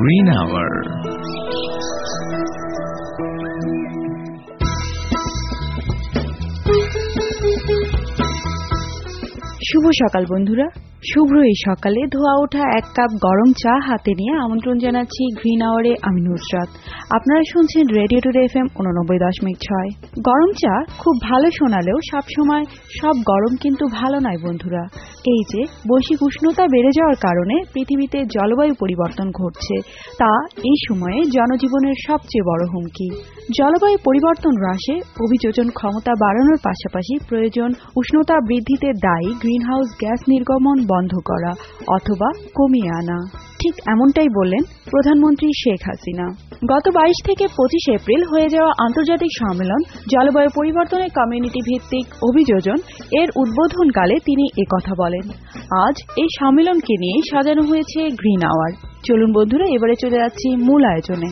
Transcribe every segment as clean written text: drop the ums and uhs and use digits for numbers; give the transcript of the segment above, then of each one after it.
Green hour. শুভ সকাল বন্ধুরা, শুভ্র এই সকালে ধোয়া ওঠা এক কাপ গরম চা হাতে নিয়ে আমন্ত্রণ জানাচ্ছি গ্রিন আওয়ারে। আমি নুসরাত। আপনারা শুনছেন রেডিও টুডে FM 89.6। গরম চা খুব ভালো শোনালেও সবসময় সব গরম কিন্তু ভালো নয় বন্ধুরা। এই যে বৈশ্বিক উষ্ণতা বেড়ে যাওয়ার কারণে পৃথিবীতে জলবায়ু পরিবর্তন ঘটছে, তা এই সময়ে জনজীবনের সবচেয়ে বড় হুমকি। জলবায়ু পরিবর্তন হ্রাসে অভিযোজন ক্ষমতা বাড়ানোর পাশাপাশি প্রয়োজন উষ্ণতা বৃদ্ধিতে দায়ী গ্রিনহাউস গ্যাস নির্গমন বন্ধ করা অথবা কমিয়ে আনা। ঠিক এমনটাই বললেন প্রধানমন্ত্রী শেখ হাসিনা। গত 22 থেকে 25 এপ্রিল হয়ে যাওয়া আন্তর্জাতিক সম্মেলন জলবায়ু পরিবর্তনের কমিউনিটি ভিত্তিক অভিযোজন এর উদ্বোধনকালে তিনি একথা বলেন। আজ এই সম্মেলনকে নিয়ে সাজানো হয়েছে গ্রিন আওয়ার। চলুন বন্ধুরা, এবারে চলে যাচ্ছি মূল আয়োজনে।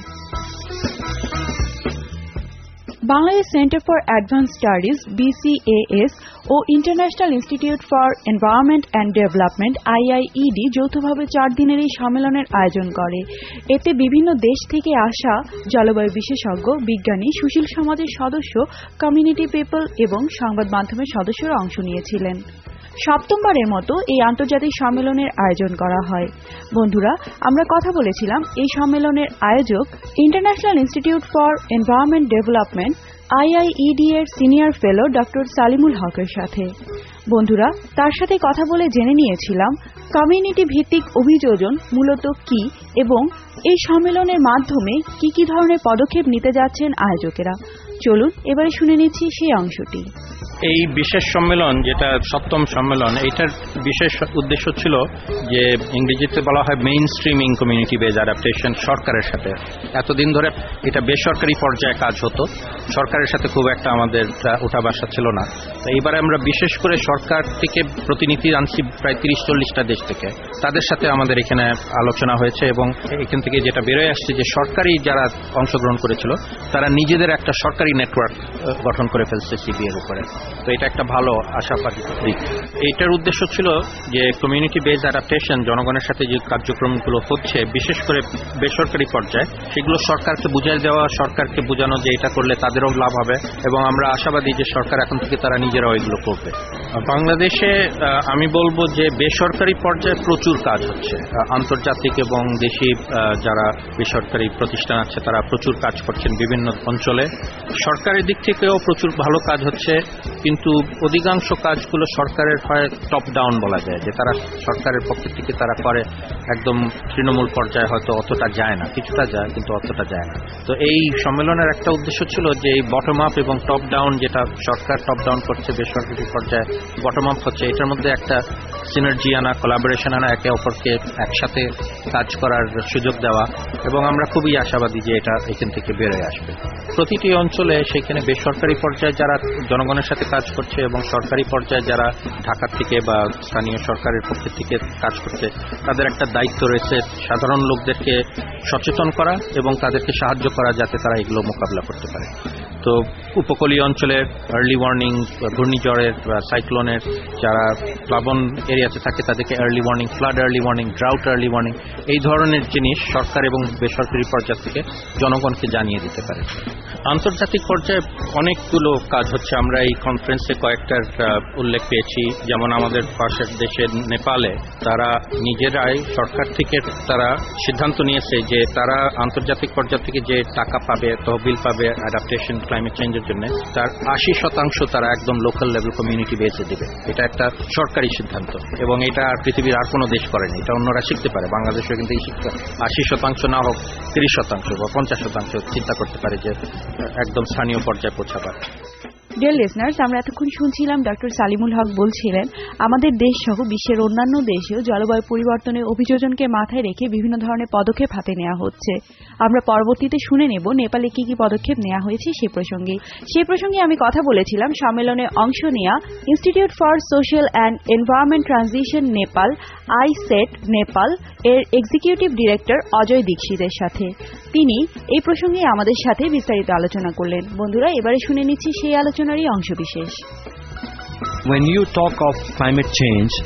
Bangladesh centre for advance studies BCAS ও international institute for environment and development IIED যৌথভাবে 4 দিনের এই সম্মেলনের আয়োজন করে। এতে বিভিন্ন দেশ থেকে আসা জলবায়ু বিশেষজ্ঞ, বিজ্ঞানী, সুশীল সমাজের সদস্য, কমিউনিটি পিপল এবং সংবাদ মাধ্যমের সদস্যরা অংশ নিয়েছিলেন। সপ্তমবারের মতো এই আন্তর্জাতিক সম্মেলনের আয়োজন করা হয়। বন্ধুরা, আমরা কথা বলেছিলাম এই সম্মেলনের আয়োজক international institute for environment development IIED এর সিনিয়র ফেলো ডক্টর সালিমুল হকের সাথে। বন্ধুরা, তার সাথে কথা বলে জেনে নিয়েছিলাম কমিউনিটি ভিত্তিক অভিযোজন মূলত কি এবং এই সম্মেলনের মাধ্যমে কি কি ধরনের পদক্ষেপ নিতে যাচ্ছেন আয়োজকেরা। চলুন এবারে শুনে নিচ্ছি সেই অংশটি। এই বিশেষ সম্মেলন, যেটা 7ম সম্মেলন, এটার বিশেষ উদ্দেশ্য ছিল যে ইংরেজিতে বলা হয় main streaming community base adaptation. সরকারের সাথে এতদিন ধরে এটা বেসরকারি পর্যায়ে কাজ হতো, সরকারের সাথে খুব একটা আমাদের ওঠা বসা ছিল না। এইবারে আমরা বিশেষ করে সরকার থেকে প্রতিনিধি আনছি প্রায় 30-40টা দেশ থেকে। তাদের সাথে আমাদের এখানে আলোচনা হয়েছে এবং এখান থেকে যেটা বেরোয় আসছে যে সরকারি যারা অংশগ্রহণ করেছিল তারা নিজেদের একটা সরকারি নেটওয়ার্ক গঠন করে ফেলছে CB এর উপরে। তো এটা একটা ভালো আশাবাদী দিক। এইটার উদ্দেশ্য ছিল যে কমিউনিটি বেজ অ্যাডাপ্টেশন, জনগণের সাথে যে কার্যক্রমগুলো হচ্ছে বিশেষ করে বেসরকারি পর্যায়ে, সেগুলো সরকারকে বুঝিয়ে দেওয়া, সরকারকে বোঝানো যে এটা করলে তাদেরও লাভ হবে এবং আমরা আশাবাদী যে সরকার এখন থেকে তারা নিজেরাও এগুলো করবে। বাংলাদেশে আমি বলবো যে বেসরকারি পর্যায়ে প্রচুর কাজ হচ্ছে। আন্তর্জাতিক এবং দেশি যারা বেসরকারি প্রতিষ্ঠান আছে তারা প্রচুর কাজ করছেন বিভিন্ন অঞ্চলে। সরকারের দিক থেকেও প্রচুর ভালো কাজ হচ্ছে, কিন্তু অধিকাংশ কাজগুলো সরকারের হয় টপ ডাউন বলা যায়, যে তারা সরকারের পক্ষ থেকে তারা করে, একদম তৃণমূল পর্যায়ে হয়তো অতটা যায় না, কিছুটা যায় কিন্তু অতটা যায় না। তো এই সম্মেলনের একটা উদ্দেশ্য ছিল যে এই বটম আপ এবং টপ ডাউন, যেটা সরকার টপ ডাউন করছে, বেসরকারি পর্যায়ে বটম আপ হচ্ছে, এটার মধ্যে একটা সিনার্জি আনা, কোলাবোরেশন আনা, একে অপরকে একসাথে কাজ করার সুযোগ দেওয়া, এবং আমরা খুবই আশাবাদী যে এটা এখান থেকে বেরোয় আসবে। প্রতিটি অঞ্চলে সেখানে বেসরকারি পর্যায়ে যারা জনগণের সাথে কাজ করছে এবং সরকারি পর্যায়ে যারা ঢাকা থেকে বা স্থানীয় সরকারের পক্ষ থেকে কাজ করছে, তাদের একটা দায়িত্ব রয়েছে সাধারণ লোকদেরকে সচেতন করা এবং তাদেরকে সাহায্য করা যাতে তারা এগুলো মোকাবিলা করতে পারে। তো উপকূলীয় অঞ্চলের আর্লি ওয়ার্নিং, ঘূর্ণিঝড়ের, সাইক্লোনের, যারা প্লাবন এরিয়াতে থাকে তাদেরকে early warning, flood early warning, drought early warning, এই ধরনের জিনিস সরকার এবং বেসরকারি পর্যায় থেকে জনগণকে জানিয়ে দিতে পারে। আন্তর্জাতিক পর্যায়ে অনেকগুলো কাজ হচ্ছে। আমরা এই কনফারেন্সে কয়েকটার উল্লেখ পেয়েছি, যেমন আমাদের পাশের দেশে নেপালে তারা নিজেরাই সরকার থেকে তারা সিদ্ধান্ত নিয়েছে যে তারা আন্তর্জাতিক পর্যায় থেকে যে টাকা পাবে, তহবিল পাবে অ্যাডাপ্টেশন ক্লাইমেট চেঞ্জের জন্য, তার 80% তারা একদম লোকাল লেভেল কমিউনিটি বেসে দেবে। এটা একটা সরকারি সিদ্ধান্ত এবং এটা পৃথিবীর আর কোনো দেশ করেনি। এটা অন্যরা শিখতে পারে, বাংলাদেশও কিন্তু এই শিক্ষা 80% না হোক 30% বা 50% চিন্তা করতে পারে যে একদম স্থানীয় পর্যায়ে পৌঁছাবার। ডিয়ার লিসনার্স, আমরা এতক্ষণ শুনছিলাম ডক্টর সালিমুল হক বলছিলেন আমাদের দেশ সহ বিশ্বের অন্যান্য দেশেও জলবায়ু পরিবর্তনের অভিযোজনকে মাথায় রেখে বিভিন্ন ধরনের পদক্ষেপ হাতে নেওয়া হচ্ছে। আমরা পরবর্তীতে শুনে নেব নেপালে কি কি পদক্ষেপ নেওয়া হয়েছে সে প্রসঙ্গে আমি কথা বলেছিলাম সম্মেলনে অংশ নেওয়া institute for social and environment transition Nepal ISET Nepal এর এক্সিকিউটিভ ডিরেক্টর অজয় দীক্ষিতের সাথে। তিনি এই প্রসঙ্গে আমাদের সাথে বিস্তারিত আলোচনা করলেন। বন্ধুরা, এবারে শুনে নিচ্ছি সেই আলোচনারই অংশবিশেষ। When you talk of climate change,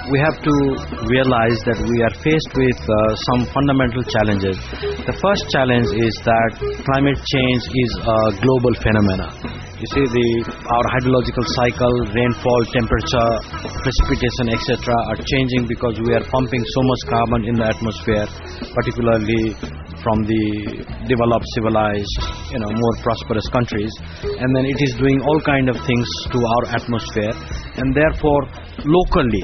we have to realize that we are faced with some fundamental challenges. The first challenge is that climate change is a global phenomena. You see, our hydrological cycle, rainfall, temperature, precipitation, etc. are changing because we are pumping so much carbon in the atmosphere, particularly from the developed, civilized, more prosperous countries. And then it is doing all kind of things to our atmosphere. And therefore, locally,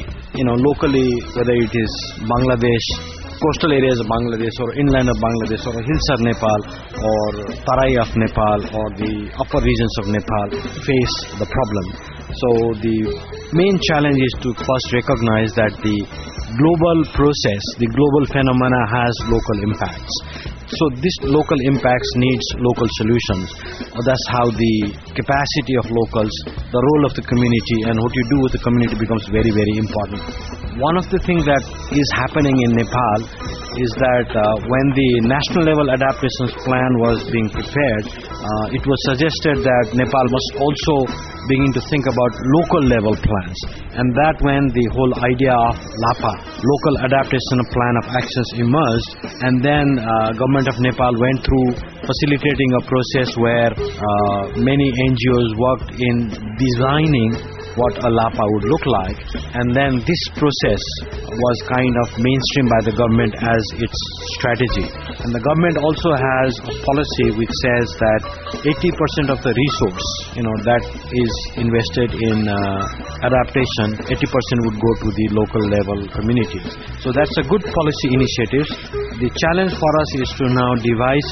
whether it is Bangladesh, coastal areas of Bangladesh or inland of Bangladesh or Hilsar Nepal or Tarai of Nepal or the upper regions of Nepal face the problem. So the main challenge is to first recognize that the global process, the global phenomena has local impacts. So this local impacts needs local solutions. That's how the capacity of locals, the role of the community and what you do with the community becomes very, very important. One of the things that is happening in Nepal is that when the national level adaptation plan was being prepared, it was suggested that Nepal must also begin to think about local level plans. And that when the whole idea of LAPA, Local Adaptation Plan of Actions, emerged, and then government of Nepal went through facilitating a process where many NGOs worked in designing what a LAPA would look like, and then this process was kind of mainstreamed by the government as its strategy. And the government also has a policy which says that 80% of the resource that is invested in adaptation, 80% would go to the local level communities. So that's a good policy initiative. The challenge for us is to now devise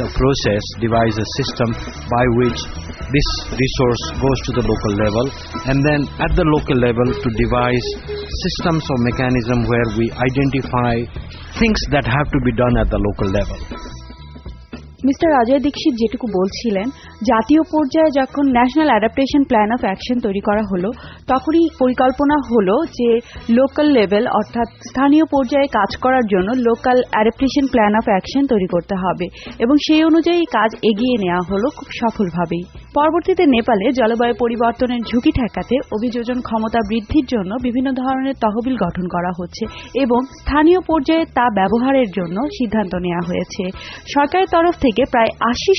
a system by which this resource goes to the local level, and then at the local level to devise systems or mechanism where we identify things that have to be done at the local level. Mister Ajay Dikshit যেটুকু বলছিলেন, জাতীয় পর্যায়ে যখন national adaptation plan of action তৈরি করা হলো, তখনই পরিকল্পনা হলো যে লোকাল লেভেল অর্থাৎ স্থানীয় পর্যায়ে কাজ করার জন্য local adaptation plan of action তৈরি করতে হবে, এবং সেই অনুযায়ী কাজ এগিয়ে নেওয়া হলো খুব সফলভাবেই। পরবর্তীতে নেপালে জলবায়ু পরিবর্তনের ঝুঁকি ঠেকাতে অভিযোজন ক্ষমতা বৃদ্ধির জন্য বিভিন্ন ধরনের তহবিল গঠন করা হচ্ছে এবং স্থানীয় পর্যায়ে তা ব্যবহারের জন্য সিদ্ধান্ত নেওয়া হয়েছে। সরকারের তরফ থেকে প্রায়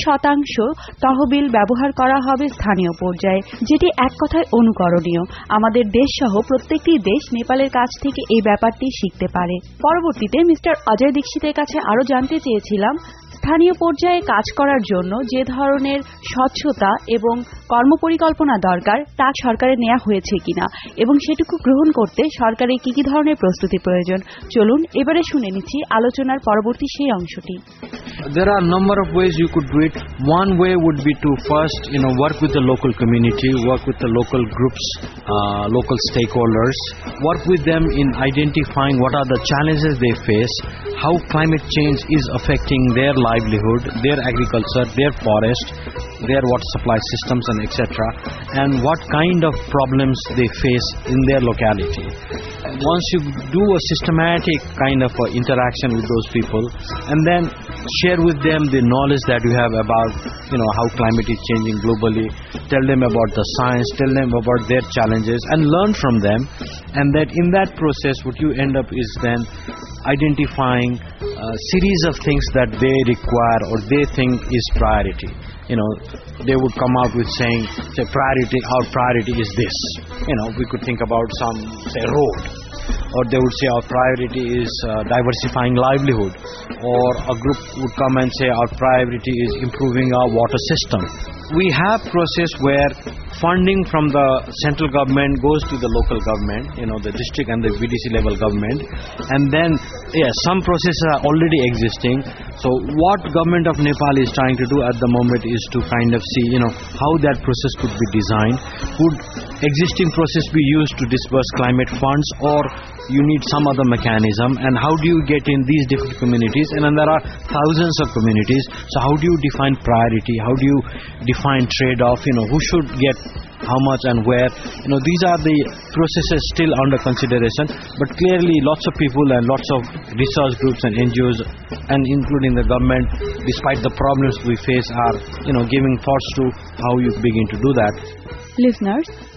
80% তহবিল ব্যবহার করা হবে স্থানীয় পর্যায়ে, যেটি এক কথায় অনুকরণীয়। আমাদের দেশ সহ প্রত্যেকটি দেশ নেপালের কাছ থেকে এই ব্যাপারটি শিখতে পারে। পরবর্তীতে মিস্টার অজয় দীক্ষিতের কাছে আরো জানতে চেয়েছিলাম, স্থানীয় পর্যায়ে কাজ করার জন্য যে ধরনের স্বচ্ছতা এবং কর্মপরিকল্পনা দরকার তা সরকারের নেওয়া হয়েছে কিনা, এবং সেটুকু গ্রহণ করতে সরকারের কি কি ধরনের প্রস্তুতি প্রয়োজন। চলুন এবারে শুনে নিচ্ছি আলোচনার পরবর্তী সেই অংশটি। There are a number of ways you could do it. One way would be to first, work with the local community, work with the local groups, local stakeholders, work with them in identifying what are the challenges they face, how climate change is affecting their livelihood, their agriculture, their forest, their water supply systems and etc., and what kind of problems they face in their locality. Once you do a systematic kind of interaction with those people and then share with them the knowledge that you have about how climate is changing globally, tell them about the science, tell them about their challenges and learn from them, and that in that process what you end up is then identifying a series of things that they require or they think is priority. They would come out with saying, our priority is this. We could think about some, say, road. Or they would say our priority is diversifying livelihood. Or a group would come and say our priority is improving our water system. We have process where funding from the central government goes to the local government, the district and the VDC level government. And then, some processes are already existing. So what government of Nepal is trying to do at the moment is to kind of see, how that process could be designed. Could existing process be used to disburse climate funds, or you need some other mechanism, and how do you get in these different communities? And then there are thousands of communities, so how do you define priority? How do you define trade-off? Who should get how much and where? These are the processes still under consideration, but clearly lots of people and lots of research groups and NGOs and including the government, despite the problems we face, are giving thoughts to how you begin to do that. Listeners,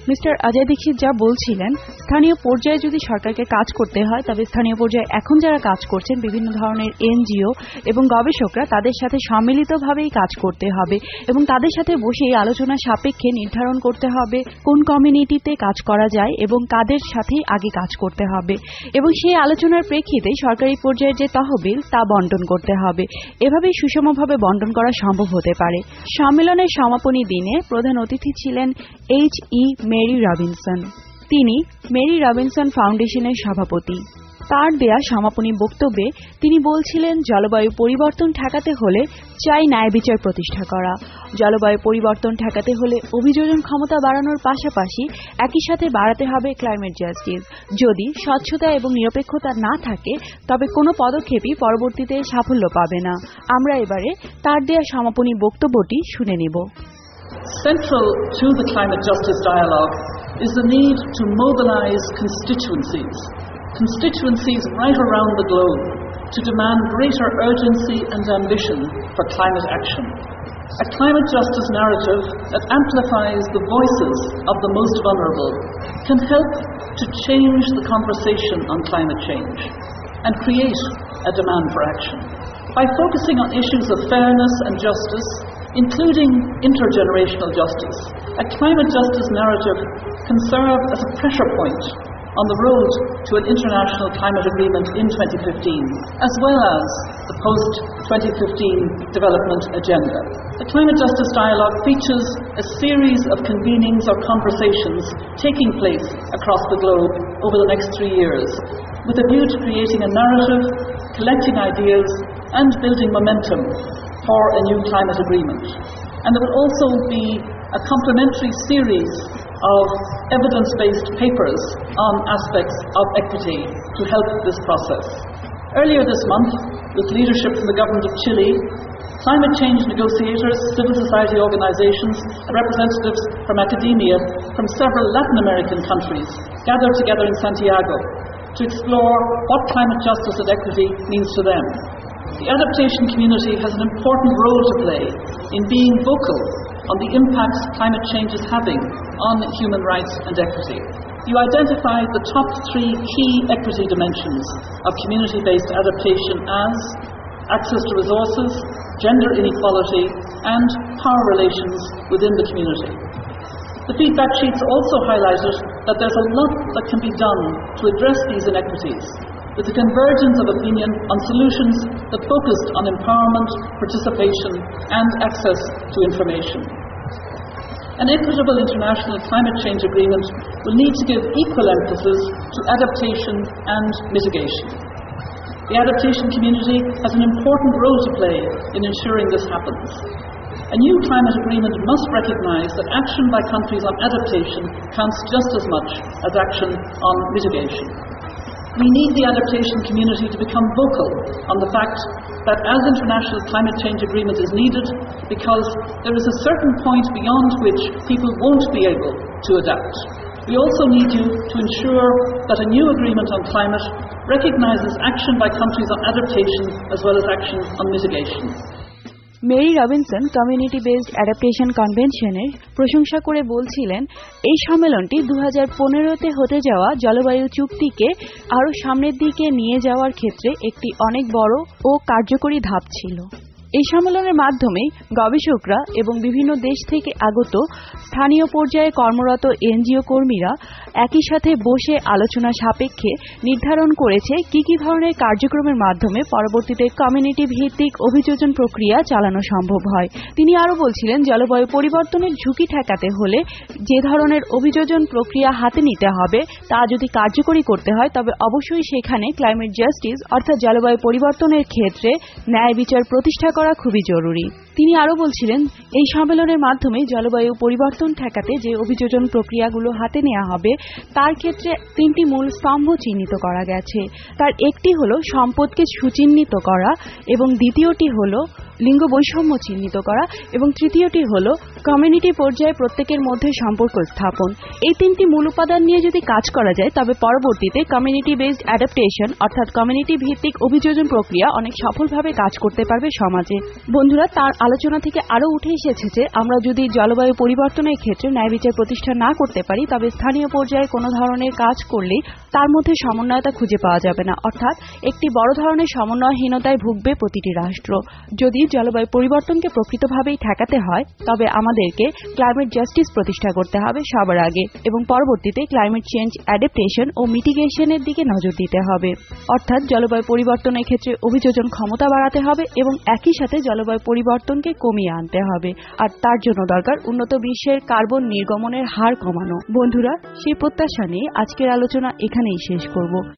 mister Ajay Dikshit যা বলছিলেন, স্থানীয় পর্যায়ে যদি সরকারকে কাজ করতে হয় তবে স্থানীয় পর্যায়ে এখন যারা কাজ করছেন বিভিন্ন ধরনের এনজিও এবং গবেষকরা তাদের সাথে সম্মিলিতভাবেই কাজ করতে হবে এবং তাদের সাথে বসে আলোচনা সাপেক্ষে নির্ধারণ করতে হবে কোন কমিউনিটিতে কাজ করা যায় এবং কাদের সাথে আগে কাজ করতে হবে এবং সেই আলোচনার প্রেক্ষিতে সরকারি পর্যায়ের যে তহবিল তা বন্টন করতে হবে। এভাবেই সুষমভাবে বন্টন করা সম্ভব হতে পারে। সম্মেলনের সমাপনী দিনে প্রধান অতিথি ছিলেন H.E. Mary Robinson. তিনি মেরি রবিনসন ফাউন্ডেশনের সভাপতি। তার দেয়া সমাপনী বক্তব্যে তিনি বলছিলেন, জলবায়ু পরিবর্তন ঠেকাতে হলে চাই ন্যায় বিচার প্রতিষ্ঠা করা। জলবায়ু পরিবর্তন ঠেকাতে হলে অভিযোজন ক্ষমতা বাড়ানোর পাশাপাশি একই সাথে বাড়াতে হবে ক্লাইমেট জাস্টিস। যদি স্বচ্ছতা এবং নিরপেক্ষতা না থাকে তবে কোনো পদক্ষেপই পরবর্তীতে সাফল্য পাবে না। আমরা এবারে তার দেয়া সমাপনী বক্তব্যটি শুনে নেব। Central to the climate justice dialogue is the need to mobilize constituencies right around the globe to demand greater urgency and ambition for climate action. A climate justice narrative that amplifies the voices of the most vulnerable can help to change the conversation on climate change and create a demand for action. By focusing on issues of fairness and justice, including intergenerational justice, a climate justice narrative can serve as a pressure point on the road to an international climate agreement in 2015, as well as the post-2015 development agenda. The Climate Justice Dialogue features a series of convenings or conversations taking place across the globe over the next 3 years, with a view to creating a narrative, collecting ideas, and building momentum for a new climate agreement. And there will also be a complementary series of evidence-based papers on aspects of equity to help this process. Earlier this month, with leadership from the government of Chile, climate change negotiators, civil society organizations, and representatives from academia from several Latin American countries gathered together in Santiago to explore what climate justice and equity means to them. The adaptation community has an important role to play in being vocal on the impacts climate change is having on human rights and equity. You identified the top 3 key equity dimensions of community-based adaptation as access to resources, gender inequality, and power relations within the community. The feedback sheets also highlighted that there's a lot that can be done to address these inequities, with the convergence of opinion on solutions that focused on empowerment, participation, and access to information. An equitable international climate change agreement will need to give equal emphasis to adaptation and mitigation. The adaptation community has an important role to play in ensuring this happens. A new climate agreement must recognise that action by countries on adaptation counts just as much as action on mitigation. We need the adaptation community to become vocal on the fact that as international climate change agreement is needed because there is a certain point beyond which people won't be able to adapt. We also need you to ensure that a new agreement on climate recognises action by countries on adaptation as well as action on mitigation. Mary Robinson community based adaptation কনভেনশনের প্রশংসা করে বলছিলেন, এই সম্মেলনটি 2015-তে হতে যাওয়া জলবায়ু চুক্তিকে আরও সামনের দিকে নিয়ে যাওয়ার ক্ষেত্রে একটি অনেক বড় ও কার্যকরী ধাপ ছিল। এই সম্মেলনের মাধ্যমে গবেষকরা এবং বিভিন্ন দেশ থেকে আগত স্থানীয় পর্যায়ে কর্মরত এনজিও কর্মীরা একই সাথে বসে আলোচনা সাপেক্ষে নির্ধারণ করেছে কি কি ধরনের কার্যক্রমের মাধ্যমে পরবর্তীতে কমিউনিটি ভিত্তিক অভিযোজন প্রক্রিয়া চালানো সম্ভব হয়। তিনি আরও বলছিলেন, জলবায়ু পরিবর্তনের ঝুঁকি ঠেকাতে হলে যে ধরনের অভিযোজন প্রক্রিয়া হাতে নিতে হবে তা যদি কার্যকরী করতে হয় তবে অবশ্যই সেখানে ক্লাইমেট জাস্টিস অর্থাৎ জলবায়ু পরিবর্তনের ক্ষেত্রে ন্যায় বিচার প্রতিষ্ঠা করা খুবই জরুরি। তিনি আরও বলছিলেন, এই সম্মেলনের মাধ্যমে জলবায়ু পরিবর্তন ঠেকাতে যে অভিযোজন প্রক্রিয়াগুলো হাতে নেওয়া হবে তার ক্ষেত্রে 3টি মূল স্তম্ভ চিহ্নিত করা গেছে। তার একটি হলো সম্পদকে সুচিহ্নিত করা এবং দ্বিতীয়টি হলো লিঙ্গ বৈষম্য চিহ্নিত করা এবং তৃতীয়টি হলো কমিউনিটি পর্যায়ে প্রত্যেকের মধ্যে সম্পর্ক স্থাপন, এই তিনটি মূল উপাদান নিয়ে যদি কাজ করা যায় তবে পরবর্তীতে কমিউনিটি বেসড অ্যাডাপ্টেশন অর্থাৎ কমিউনিটি ভিত্তিক অভিযোজন প্রক্রিয়া অনেক সফলভাবে কাজ করতে পারবে সমাজে। বন্ধুরা, তার আলোচনা থেকে আরও উঠে এসেছে যে আমরা যদি জলবায়ু পরিবর্তনের ক্ষেত্রে ন্যায় বিচার প্রতিষ্ঠা না করতে পারি তবে স্থানীয় পর্যায়ে কোনো ধরনের কাজ করলেই তার মধ্যে সমন্বয়তা খুঁজে পাওয়া যাবে না, অর্থাৎ একটি বড় ধরনের সমন্বয়হীনতায় ভুগবে প্রতিটি রাষ্ট্র। যদি জলবায়ু পরিবর্তনকে প্রকৃতভাবেই ঠেকাতে হয় তবে আমাদেরকে ক্লাইমেট জাস্টিস প্রতিষ্ঠা করতে হবে সবার আগে এবং পরবর্তীতে ক্লাইমেট চেঞ্জ অ্যাডাপ্টেশন ও মিটিগেশনের দিকে নজর দিতে হবে, অর্থাৎ জলবায়ু পরিবর্তনের ক্ষেত্রে অভিযোজন ক্ষমতা বাড়াতে হবে এবং একই সাথে জলবায়ু পরিবর্তনকে কমিয়ে আনতে হবে। আর তার জন্য দরকার উন্নত বিশ্বের কার্বন নির্গমনের হার কমানো। বন্ধুরা, সেই প্রত্যাশা নিয়ে আজকের আলোচনা এখানেই শেষ করব।